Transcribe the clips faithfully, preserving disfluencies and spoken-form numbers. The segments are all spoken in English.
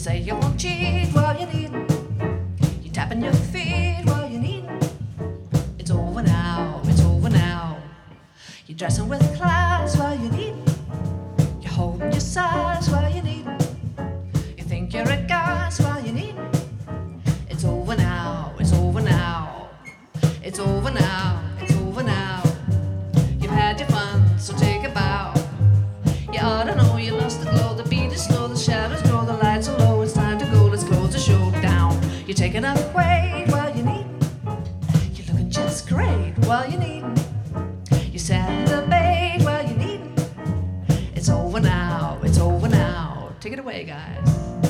say you won't cheat while you're eating. You're tapping your feet while you're eating. It's over now, it's over now. You're dressing with class while you're eating. You're holding your size while you're eating. You think you're a gas while you're eating. It's over now, it's over now. It's over now, it's over now. You've had your fun, so take a bow. You ought to know you lost the glow. The beat is slow, the shadows grow, the lights are low. It's time to go, let's close the show down. You're taking up weight while you're eating. You're looking just great while you're eating. You're setting the bait while you're eating. It's over now, it's over now. Take it away, guys.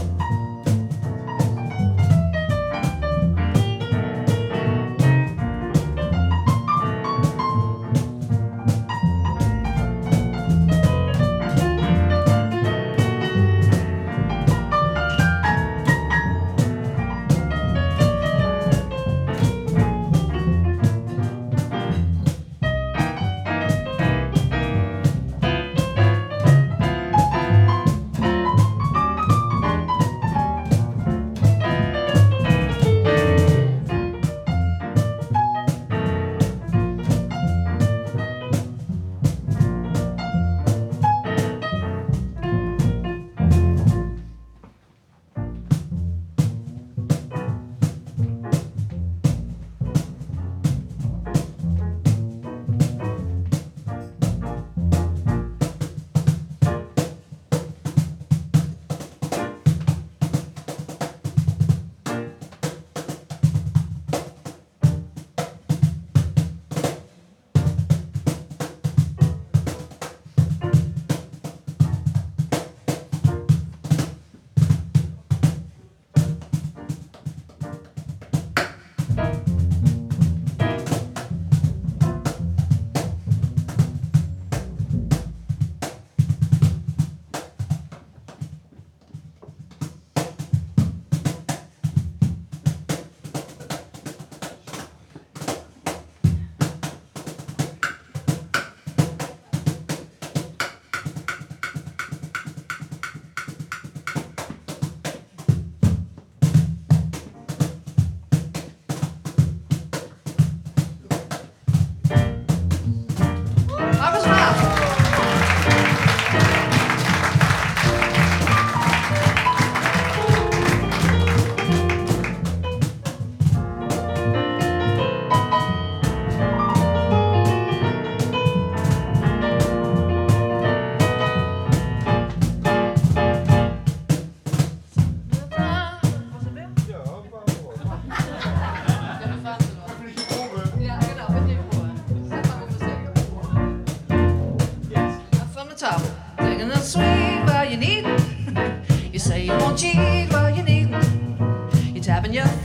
Taking a swing while you need. You say you won't cheat while you need. You're tapping your